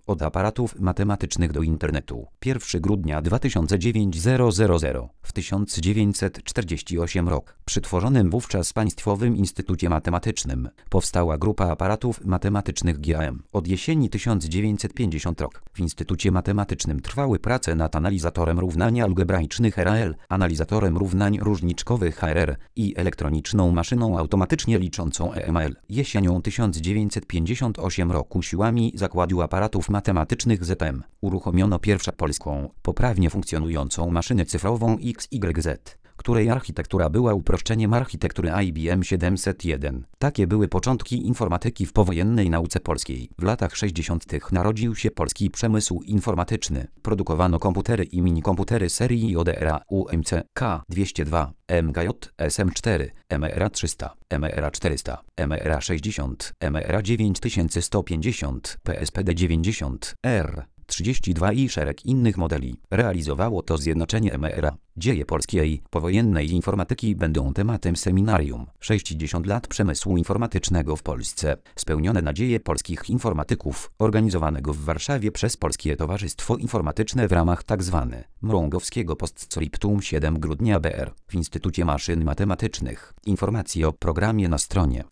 Od aparatów matematycznych do internetu. 1 grudnia 2009 000. W 1948 rok, przy tworzonym wówczas Państwowym Instytucie Matematycznym, powstała grupa aparatów matematycznych GAM. Od jesieni 1950 rok, w Instytucie Matematycznym trwały prace nad analizatorem równań algebraicznych RAL, analizatorem równań różniczkowych HRR i elektroniczną maszyną automatycznie liczącą EML. Jesienią 1958 roku siłami Zakładu Aparatów Matematycznych ZM uruchomiono pierwszą polską, poprawnie funkcjonującą maszynę cyfrową XYZ, której architektura była uproszczeniem architektury IBM 701. Takie były początki informatyki w powojennej nauce polskiej. W latach 60. narodził się polski przemysł informatyczny. Produkowano komputery i minikomputery serii JDR, UMC, K202, MGJ, SM4, MERA300, MERA400, MERA60, MERA9150, PSPD90, R32 i szereg innych modeli. Realizowało to zjednoczenie MERA. Dzieje polskiej, powojennej informatyki będą tematem seminarium. 60 lat przemysłu informatycznego w Polsce. Spełnione nadzieje polskich informatyków, organizowanego w Warszawie przez Polskie Towarzystwo Informatyczne w ramach tzw. Mrągowskiego Postscriptum 7 grudnia BR. W Instytucie Maszyn Matematycznych. Informacje o programie na stronie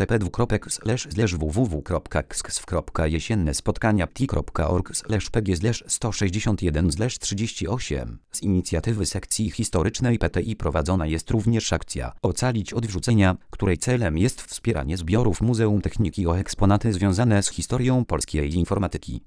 http://www.ksks.jesienne-spotkań.pti.org/pg/161/38. Z inicjatywy sekcji historycznej PTI prowadzona jest również akcja Ocalić od wrzucenia, której celem jest wspieranie zbiorów Muzeum Techniki o eksponaty związane z historią polskiej informatyki.